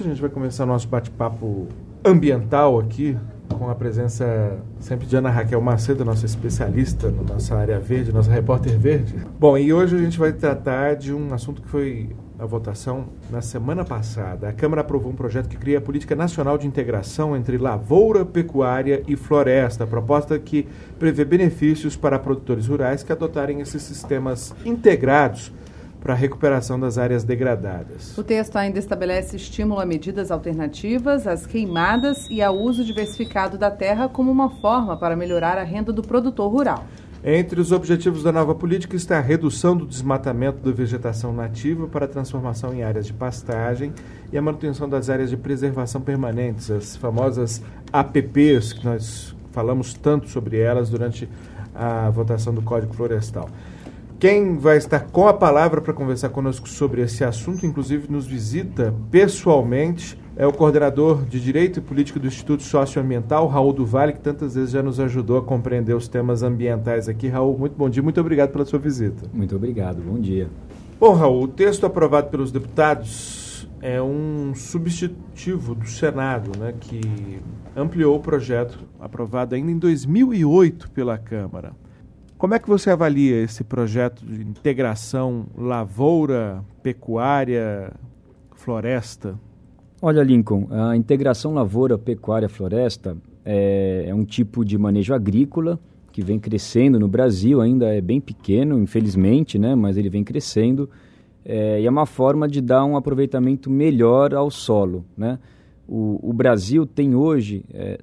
a gente vai começar o nosso bate-papo ambiental aqui, com a presença sempre de Ana Raquel Macedo, nossa especialista na nossa área verde, nossa repórter verde. Bom, e hoje a gente vai tratar de um assunto que foi a votação na semana passada. A Câmara aprovou um projeto que cria a Política Nacional de Integração entre Lavoura, Pecuária e Floresta, proposta que prevê benefícios para produtores rurais que adotarem esses sistemas integrados para a recuperação das áreas degradadas. O texto ainda estabelece estímulo a medidas alternativas às queimadas e ao uso diversificado da terra como uma forma para melhorar a renda do produtor rural. Entre os objetivos da nova política está a redução do desmatamento da vegetação nativa para a transformação em áreas de pastagem e a manutenção das áreas de preservação permanentes, as famosas APPs, que nós falamos tanto sobre elas durante a votação do Código Florestal. Quem vai estar com a palavra para conversar conosco sobre esse assunto, inclusive nos visita pessoalmente, é o coordenador de Direito e Política do Instituto Socioambiental, Raul do Vale, que tantas vezes já nos ajudou a compreender os temas ambientais aqui. Raul, muito bom dia, muito obrigado pela sua visita. Muito obrigado, bom dia. Bom, Raul, o texto aprovado pelos deputados é um substitutivo do Senado, né, que ampliou o projeto aprovado ainda em 2008 pela Câmara. Como é que você avalia esse projeto de integração lavoura, pecuária, floresta? Olha, Lincoln, a integração lavoura, pecuária, floresta é um tipo de manejo agrícola que vem crescendo no Brasil, ainda é bem pequeno, infelizmente, né, mas ele vem crescendo, e é uma forma de dar um aproveitamento melhor ao solo, né? O Brasil tem hoje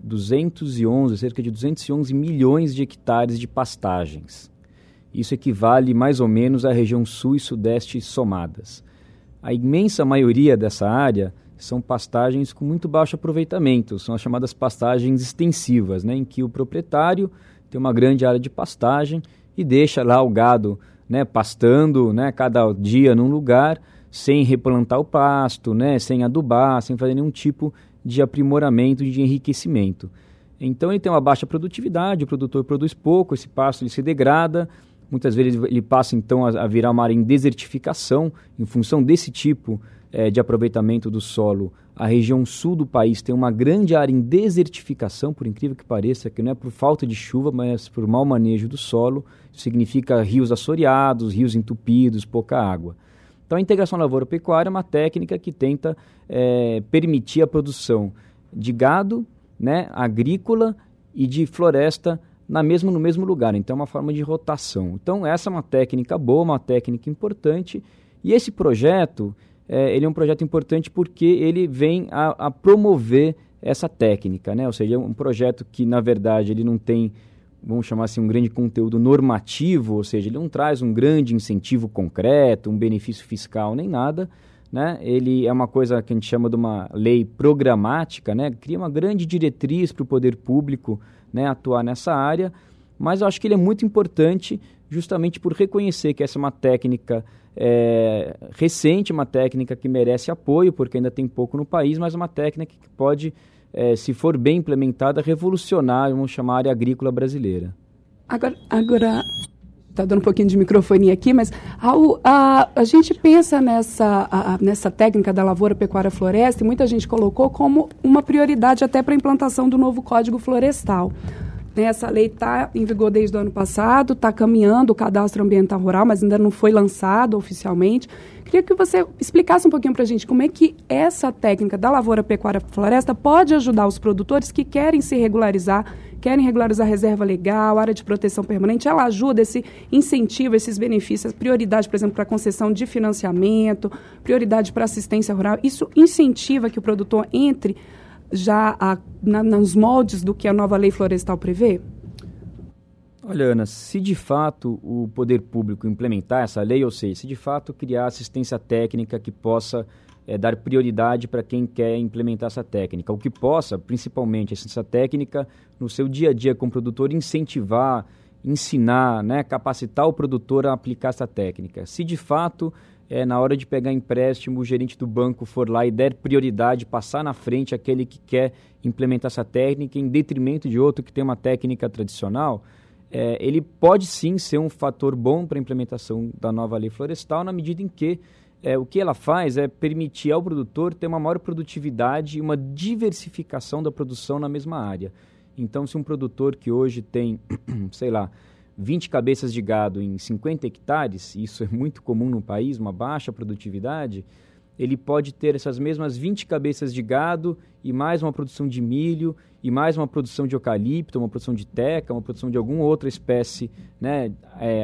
cerca de 211 milhões de hectares de pastagens. Isso equivale mais ou menos à região sul e sudeste somadas. A imensa maioria dessa área são pastagens com muito baixo aproveitamento, são as chamadas pastagens extensivas, né, em que o proprietário tem uma grande área de pastagem e deixa lá o gado, né, pastando, né, cada dia num lugar, sem replantar o pasto, né, sem adubar, sem fazer nenhum tipo de aprimoramento, de enriquecimento. Então ele tem uma baixa produtividade, o produtor produz pouco, esse pasto ele se degrada, muitas vezes ele passa então a virar uma área em desertificação, em função desse tipo de aproveitamento do solo. A região sul do país tem uma grande área em desertificação, por incrível que pareça, que não é por falta de chuva, mas por mau manejo do solo. Isso significa rios assoreados, rios entupidos, pouca água. Então, a integração lavoura-pecuária é uma técnica que tenta permitir a produção de gado, né, agrícola e de floresta no mesmo lugar. Então, é uma forma de rotação. Então, essa é uma técnica boa, uma técnica importante. E esse projeto, ele é um projeto importante porque ele vem a promover essa técnica, né? Ou seja, é um projeto que, na verdade, ele não tem, vamos chamar assim, um grande conteúdo normativo, ou seja, ele não traz um grande incentivo concreto, um benefício fiscal, nem nada, né? Ele é uma coisa que a gente chama de uma lei programática, né? Cria uma grande diretriz para o poder público, né, atuar nessa área, mas eu acho que ele é muito importante justamente por reconhecer que essa é uma técnica recente, uma técnica que merece apoio, porque ainda tem pouco no país, mas é uma técnica que pode, se for bem implementada, revolucionar, vamos chamar, a área agrícola brasileira. Agora está dando um pouquinho de microfonia aqui, mas a gente pensa nessa técnica da lavoura, pecuária, floresta, e muita gente colocou como uma prioridade até para a implantação do novo Código Florestal. Essa lei está em vigor desde o ano passado, está caminhando o cadastro ambiental rural, mas ainda não foi lançado oficialmente. Queria que você explicasse um pouquinho para a gente como é que essa técnica da lavoura, pecuária, floresta pode ajudar os produtores que querem se regularizar, querem regularizar reserva legal, área de proteção permanente. Ela ajuda, esse incentivo, esses benefícios, prioridade, por exemplo, para concessão de financiamento, prioridade para assistência rural. Isso incentiva que o produtor entre já nos moldes do que a nova lei florestal prevê? Olha, Ana, se de fato o poder público implementar essa lei, ou seja, se de fato criar assistência técnica que possa dar prioridade para quem quer implementar essa técnica, o que possa, principalmente, assistência técnica no seu dia a dia com o produtor, incentivar, ensinar, né, capacitar o produtor a aplicar essa técnica. Se de fato na hora de pegar empréstimo, o gerente do banco for lá e der prioridade, passar na frente aquele que quer implementar essa técnica em detrimento de outro que tem uma técnica tradicional, ele pode sim ser um fator bom para a implementação da nova lei florestal, na medida em que o que ela faz é permitir ao produtor ter uma maior produtividade e uma diversificação da produção na mesma área. Então, se um produtor que hoje tem, sei lá, 20 cabeças de gado em 50 hectares, isso é muito comum no país, uma baixa produtividade, ele pode ter essas mesmas 20 cabeças de gado e mais uma produção de milho e mais uma produção de eucalipto, uma produção de teca, uma produção de alguma outra espécie, né,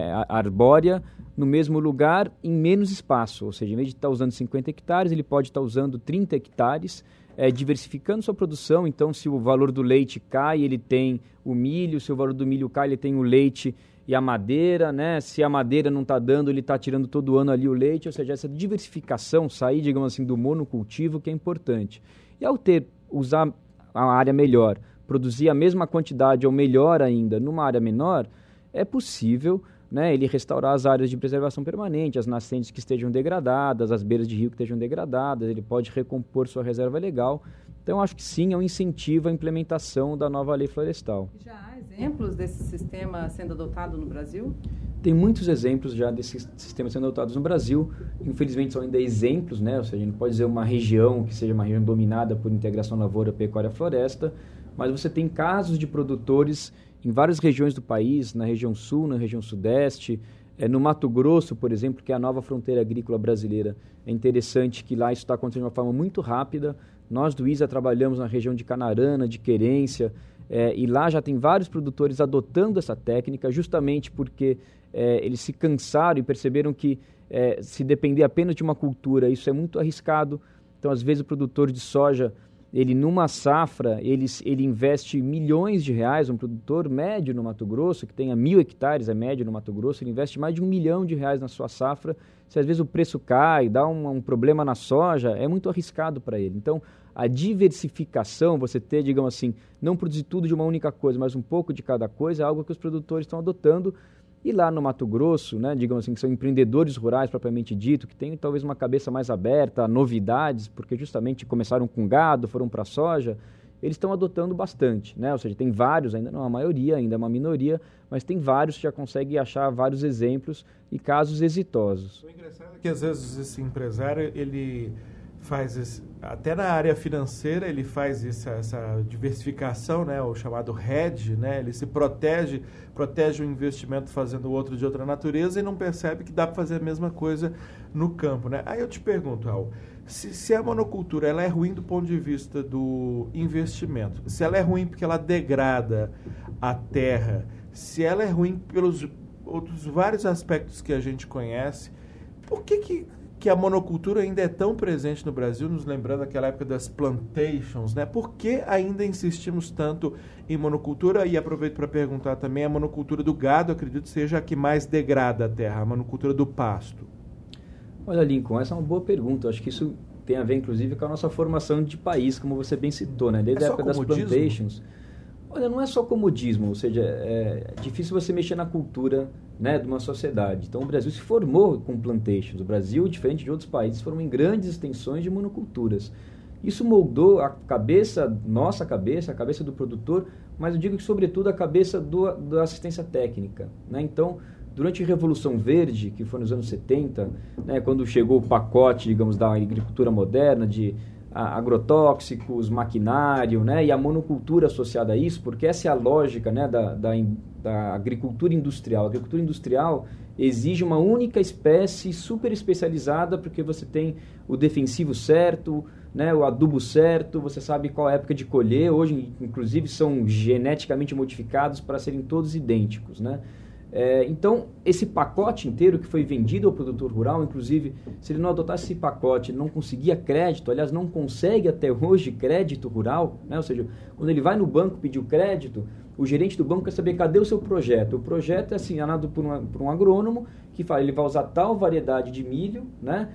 arbórea, no mesmo lugar, em menos espaço. Ou seja, em vez de estar usando 50 hectares, ele pode estar usando 30 hectares, diversificando sua produção. Então, se o valor do leite cai, ele tem o milho, se o valor do milho cai, ele tem o leite e a madeira, né? Se a madeira não está dando, ele está tirando todo ano ali o leite, ou seja, essa diversificação, sair, digamos assim, do monocultivo, que é importante. E ao usar a área melhor, produzir a mesma quantidade ou melhor ainda numa área menor, é possível, né, ele restaurar as áreas de preservação permanente, as nascentes que estejam degradadas, as beiras de rio que estejam degradadas, ele pode recompor sua reserva legal. Então, acho que sim, é um incentivo à implementação da nova lei florestal. Já há exemplos desse sistema sendo adotado no Brasil? Tem muitos exemplos já desses sistemas sendo adotados no Brasil. Infelizmente, são ainda exemplos, né? Ou seja, a gente não pode dizer uma região que seja uma região dominada por integração lavoura, pecuária, floresta, mas você tem casos de produtores em várias regiões do país, na região sul, na região sudeste, no Mato Grosso, por exemplo, que é a nova fronteira agrícola brasileira. É interessante que lá isso está acontecendo de uma forma muito rápida. Nós do ISA trabalhamos na região de Canarana, de Querência, e lá já tem vários produtores adotando essa técnica, justamente porque eles se cansaram e perceberam que se depender apenas de uma cultura, isso é muito arriscado. Então, às vezes, o produtor de soja, ele numa safra, ele investe milhões de reais, um produtor médio no Mato Grosso, que tenha 1.000 hectares, é médio no Mato Grosso, ele investe mais de R$1 milhão na sua safra. Se às vezes o preço cai, dá um problema na soja, é muito arriscado para ele. Então, a diversificação, você ter, digamos assim, não produzir tudo de uma única coisa, mas um pouco de cada coisa, é algo que os produtores estão adotando. E lá no Mato Grosso, né, digamos assim, que são empreendedores rurais propriamente dito, que têm talvez uma cabeça mais aberta a novidades, porque justamente começaram com gado, foram para a soja, eles estão adotando bastante, né? Ou seja, tem vários, ainda não a maioria, ainda é uma minoria, mas tem vários que já conseguem achar vários exemplos e casos exitosos. O engraçado é que às vezes esse empresário, ele faz até na área financeira, ele faz essa diversificação, né, o chamado hedge, né, ele se protege o investimento fazendo outro de outra natureza e não percebe que dá para fazer a mesma coisa no campo, né? Aí eu te pergunto, Raul, se a monocultura ela é ruim do ponto de vista do investimento, se ela é ruim porque ela degrada a terra, se ela é ruim pelos outros vários aspectos que a gente conhece, por que a monocultura ainda é tão presente no Brasil, nos lembrando aquela época das plantations, né? Por que ainda insistimos tanto em monocultura? E aproveito para perguntar também, a monocultura do gado, acredito, seja a que mais degrada a terra, a monocultura do pasto. Olha, Lincoln, essa é uma boa pergunta. Eu acho que isso tem a ver, inclusive, com a nossa formação de país, como você bem citou, né? Desde a época das plantations. Olha, não é só comodismo, ou seja, é difícil você mexer na cultura, né, de uma sociedade. Então, o Brasil se formou com plantations. O Brasil, diferente de outros países, formou em grandes extensões de monoculturas. Isso moldou a cabeça, nossa cabeça, a cabeça do produtor, mas eu digo que, sobretudo, a cabeça da assistência técnica, né? Então, durante a Revolução Verde, que foi nos anos 70, né, quando chegou o pacote, digamos, da agricultura moderna, de agrotóxicos, maquinário, né, e a monocultura associada a isso, porque essa é a lógica, né, da agricultura industrial. A agricultura industrial exige uma única espécie super especializada, porque você tem o defensivo certo, né, o adubo certo, você sabe qual é a época de colher. Hoje, inclusive, são geneticamente modificados para serem todos idênticos, né? Então, esse pacote inteiro que foi vendido ao produtor rural, inclusive, se ele não adotasse esse pacote, ele não conseguia crédito, aliás, não consegue até hoje crédito rural, né? Ou seja, quando ele vai no banco pedir o crédito, o gerente do banco quer saber cadê o seu projeto. O projeto é assinado por um agrônomo que fala, ele vai usar tal variedade de milho, né?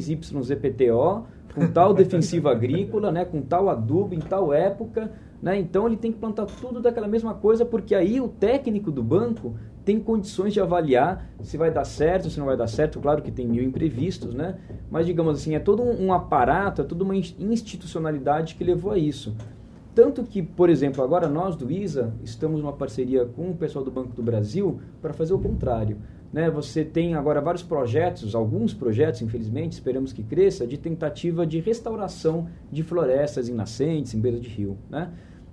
XYZPTO, com tal defensivo agrícola, né? Com tal adubo, em tal época, né? Então ele tem que plantar tudo daquela mesma coisa, porque aí o técnico do banco tem condições de avaliar se vai dar certo, se não vai dar certo. Claro que tem 1000 imprevistos, né? Mas, digamos assim, é todo um aparato, é toda uma institucionalidade que levou a isso. Tanto que, por exemplo, agora nós do ISA estamos numa parceria com o pessoal do Banco do Brasil para fazer o contrário. né, você tem agora vários projetos, alguns projetos, infelizmente, esperamos que cresça, de tentativa de restauração de florestas em nascentes, em beira de rio, né?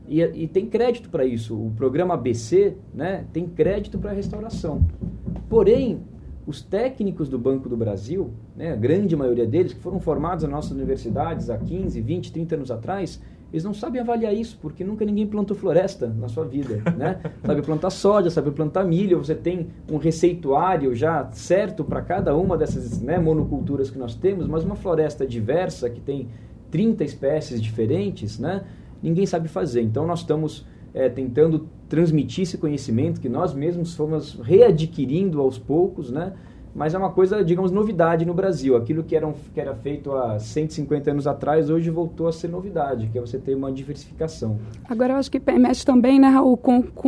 E tem crédito para isso. O programa ABC, né, tem crédito para restauração. Porém, os técnicos do Banco do Brasil, né, a grande maioria deles, que foram formados nas nossas universidades há 15, 20, 30 anos atrás, eles não sabem avaliar isso, porque nunca ninguém plantou floresta na sua vida, né? Sabe plantar soja, sabe plantar milho, você tem um receituário já certo para cada uma dessas, né, monoculturas que nós temos, mas uma floresta diversa, que tem 30 espécies diferentes, né, ninguém sabe fazer. Então nós estamos tentando transmitir esse conhecimento que nós mesmos fomos readquirindo aos poucos, né? Mas é uma coisa, digamos, novidade no Brasil. Aquilo que era feito há 150 anos atrás, hoje voltou a ser novidade, que é você ter uma diversificação. Agora, eu acho que mexe também, né, Raul,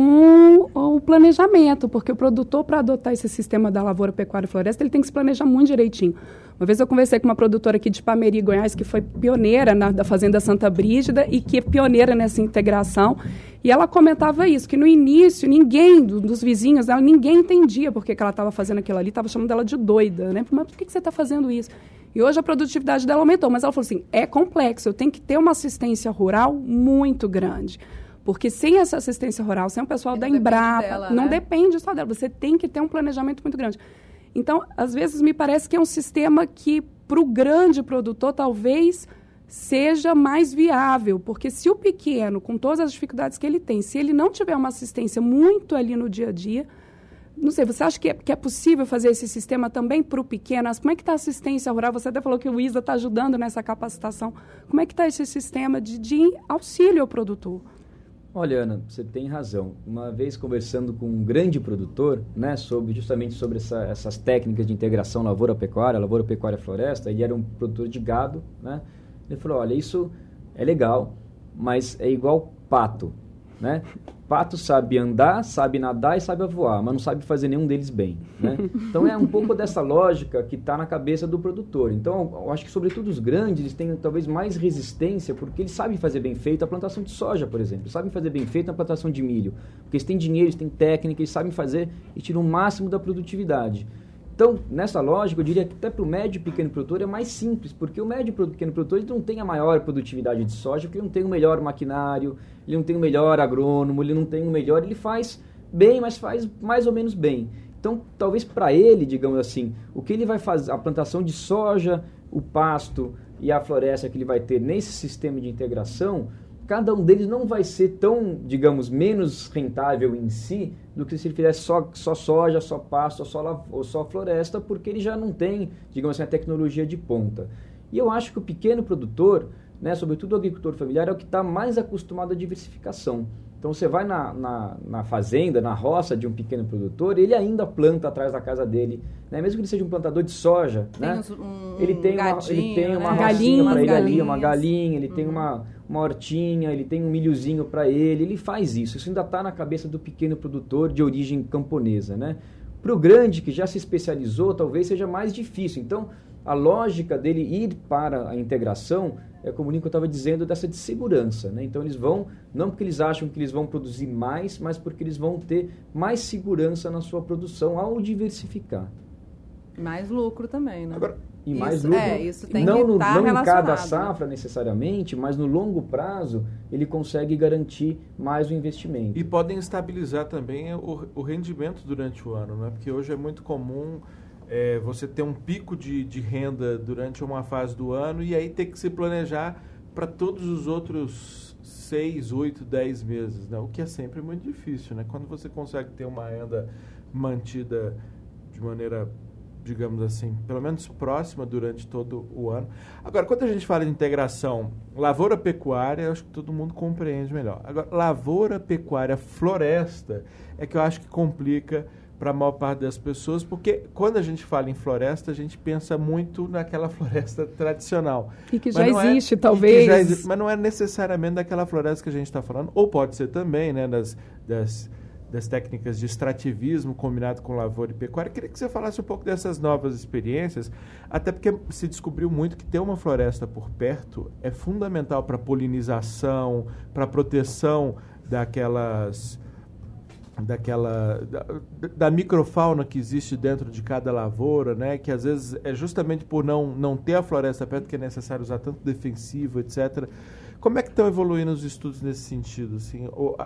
com o planejamento, porque o produtor, para adotar esse sistema da lavoura, pecuária e floresta, ele tem que se planejar muito direitinho. Uma vez eu conversei com uma produtora aqui de Ipameri, Goiás, que foi pioneira da Fazenda Santa Brígida e que é pioneira nessa integração. E ela comentava isso, que no início ninguém dos vizinhos dela, ninguém entendia por que ela estava fazendo aquilo ali, estava chamando ela de doida, né? Mas por que você está fazendo isso? E hoje a produtividade dela aumentou, mas ela falou assim, é complexo, eu tenho que ter uma assistência rural muito grande. Porque sem essa assistência rural, sem o pessoal da Embrapa, não depende só dela, você tem que ter um planejamento muito grande. Então, às vezes, me parece que é um sistema que, para o grande produtor, talvez seja mais viável, porque se o pequeno, com todas as dificuldades que ele tem, se ele não tiver uma assistência muito ali no dia a dia, não sei, você acha que é possível fazer esse sistema também para o pequeno? Como é que está a assistência rural? Você até falou que o ISA está ajudando nessa capacitação. Como é que está esse sistema de auxílio ao produtor? Olha, Ana, você tem razão. Uma vez conversando com um grande produtor, né, justamente sobre essas técnicas de integração lavoura-pecuária, floresta, ele era um produtor de gado, né? Ele falou, olha, isso é legal, mas é igual pato, né? Pato sabe andar, sabe nadar e sabe voar, mas não sabe fazer nenhum deles bem, né? Então é um pouco dessa lógica que está na cabeça do produtor. Então eu acho que sobretudo os grandes, eles têm talvez mais resistência, porque eles sabem fazer bem feito a plantação de soja, por exemplo, sabem fazer bem feito a plantação de milho, porque eles têm dinheiro, eles têm técnica, eles sabem fazer e tiram o máximo da produtividade. Então, nessa lógica, eu diria que até para o médio e pequeno produtor é mais simples, porque o médio e pequeno produtor ele não tem a maior produtividade de soja, porque ele não tem o melhor maquinário, ele não tem o melhor agrônomo, ele não tem o melhor, ele faz bem, mas faz mais ou menos bem. Então, talvez para ele, digamos assim, o que ele vai fazer, a plantação de soja, o pasto e a floresta que ele vai ter nesse sistema de integração, cada um deles não vai ser tão, digamos, menos rentável em si do que se ele fizesse só soja, só pasto ou só floresta, porque ele já não tem, digamos assim, a tecnologia de ponta. E eu acho que o pequeno produtor, né, sobretudo o agricultor familiar, é o que está mais acostumado à diversificação. Então, você vai na fazenda, na roça de um pequeno produtor, ele ainda planta atrás da casa dele, né? Mesmo que ele seja um plantador de soja, né? Ele tem uma rocinha para ele ali, uma galinha, ele tem uma hortinha, ele tem um milhozinho para ele faz isso. Isso ainda está na cabeça do pequeno produtor de origem camponesa, né? Para o grande, que já se especializou, talvez seja mais difícil. Então, a lógica dele ir para a integração é, como o Nico estava dizendo, dessa de segurança, né? Então eles vão, não porque eles acham que eles vão produzir mais, mas porque eles vão ter mais segurança na sua produção ao diversificar. Mais lucro também, né? Agora, e mais lucro, isso tem não, que estar não em cada safra necessariamente, mas no longo prazo ele consegue garantir mais o investimento. E podem estabilizar também o rendimento durante o ano, né? Porque hoje é muito comum você ter um pico de renda durante uma fase do ano e aí ter que se planejar para todos os outros 6, 8, 10 meses, né? O que é sempre muito difícil, né? Quando você consegue ter uma renda mantida de maneira, digamos assim, pelo menos próxima durante todo o ano. Agora, quando a gente fala de integração lavoura-pecuária, eu acho que todo mundo compreende melhor. Agora, lavoura-pecuária-floresta é que eu acho que complica para a maior parte das pessoas, porque quando a gente fala em floresta, a gente pensa muito naquela floresta tradicional. E que já existe, talvez. Mas não é necessariamente daquela floresta que a gente está falando, ou pode ser também, né, das técnicas de extrativismo combinado com lavoura e pecuária. Queria que você falasse um pouco dessas novas experiências, até porque se descobriu muito que ter uma floresta por perto é fundamental para polinização, para proteção da microfauna que existe dentro de cada lavoura, né? Que às vezes é justamente por não ter a floresta perto que é necessário usar tanto defensivo, etc. Como é que estão evoluindo os estudos nesse sentido? Assim,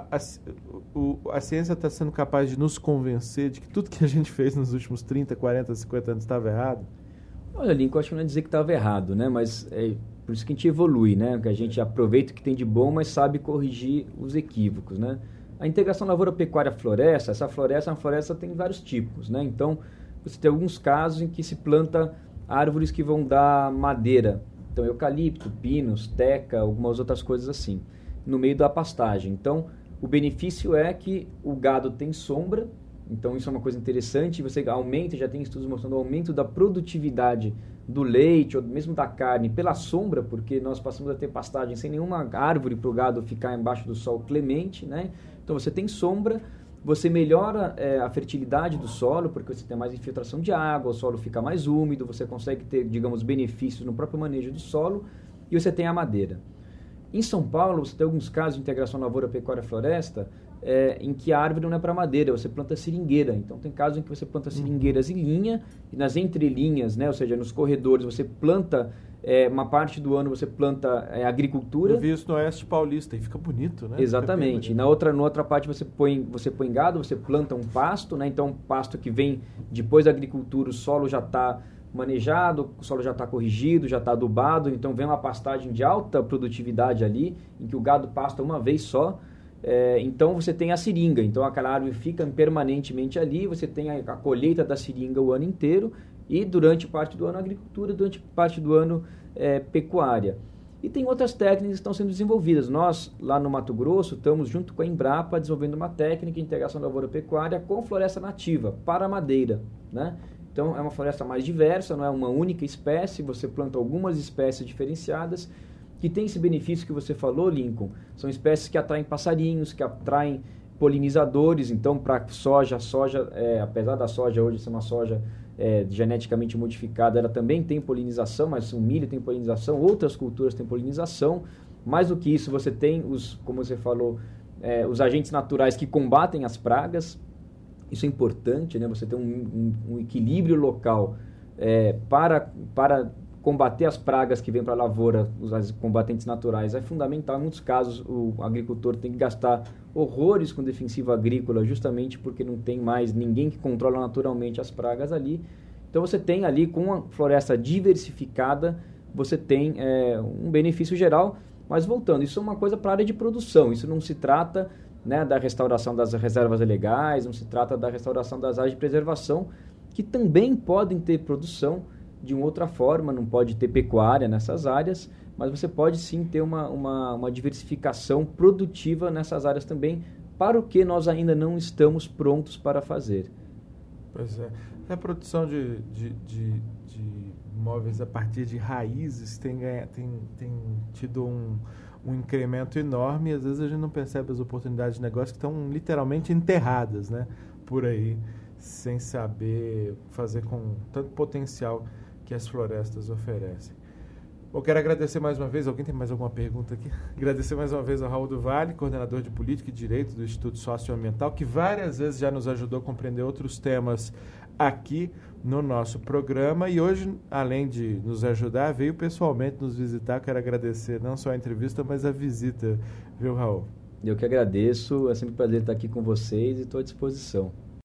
a ciência está sendo capaz de nos convencer de que tudo que a gente fez nos últimos 30, 40, 50 anos estava errado? Olha, Lincoln, acho que não é dizer que estava errado, né? Mas é por isso que a gente evolui, né? Que a gente aproveita o que tem de bom, mas sabe corrigir os equívocos, né? A integração lavoura-pecuária-floresta, essa floresta é uma floresta que tem vários tipos, né? Então, você tem alguns casos em que se planta árvores que vão dar madeira. Então, eucalipto, pinos, teca, algumas outras coisas assim, no meio da pastagem. Então, o benefício é que o gado tem sombra, então isso é uma coisa interessante, você aumenta, já tem estudos mostrando o aumento da produtividade do leite ou mesmo da carne pela sombra, porque nós passamos a ter pastagem sem nenhuma árvore para o gado ficar embaixo do sol clemente, né? Então, você tem sombra, você melhora a fertilidade do solo, porque você tem mais infiltração de água, o solo fica mais úmido, você consegue ter, digamos, benefícios no próprio manejo do solo, e você tem a madeira. Em São Paulo, você tem alguns casos de integração lavoura-pecuária-floresta, em que a árvore não é para madeira, você planta seringueira. Então, tem casos em que você planta seringueiras em linha, e nas entrelinhas, né, ou seja, nos corredores, você planta... uma parte do ano você planta agricultura. Eu vi isso no Oeste Paulista e fica bonito, né? Exatamente. Na outra parte você põe gado, você planta um pasto, né? Então, um pasto que vem depois da agricultura, o solo já está manejado, o solo já está corrigido, já está adubado, então vem uma pastagem de alta produtividade ali, em que o gado pasta uma vez só. Então, você tem a seringa, então aquela árvore fica permanentemente ali, você tem a colheita da seringa o ano inteiro, e durante parte do ano agricultura, durante parte do ano pecuária. E tem outras técnicas que estão sendo desenvolvidas. Nós, lá no Mato Grosso, estamos junto com a Embrapa desenvolvendo uma técnica de integração lavoura-pecuária com floresta nativa, para madeira, né? Então, é uma floresta mais diversa, não é uma única espécie, você planta algumas espécies diferenciadas, que tem esse benefício que você falou, Lincoln. São espécies que atraem passarinhos, que atraem polinizadores. Então, para soja, apesar da soja hoje ser uma soja geneticamente modificada, ela também tem polinização, mas o milho tem polinização, outras culturas têm polinização. Mais do que isso, você tem, como você falou, os agentes naturais que combatem as pragas. Isso é importante, né? Você tem um equilíbrio local para combater as pragas que vêm para a lavoura, os combatentes naturais. É fundamental. Em muitos casos, o agricultor tem que gastar horrores com defensivo agrícola, justamente porque não tem mais ninguém que controla naturalmente as pragas ali. Então, você tem ali, com a floresta diversificada, você tem um benefício geral. Mas, voltando, isso é uma coisa para a área de produção. Isso não se trata, né, da restauração das reservas legais, não se trata da restauração das áreas de preservação, que também podem ter produção de uma outra forma, não pode ter pecuária nessas áreas, mas você pode sim ter uma diversificação produtiva nessas áreas também, para o que nós ainda não estamos prontos para fazer. Pois é. A produção de imóveis a partir de raízes tem tido um incremento enorme, e às vezes a gente não percebe as oportunidades de negócio que estão literalmente enterradas, né, por aí, sem saber fazer com tanto potencial que as florestas oferecem. Eu quero agradecer mais uma vez, alguém tem mais alguma pergunta aqui? Agradecer mais uma vez ao Raul do Vale, coordenador de Política e Direito do Instituto Socioambiental, que várias vezes já nos ajudou a compreender outros temas aqui no nosso programa, e hoje, além de nos ajudar, veio pessoalmente nos visitar. Quero agradecer não só a entrevista, mas a visita, viu, Raul? Eu que agradeço, é sempre um prazer estar aqui com vocês e estou à disposição.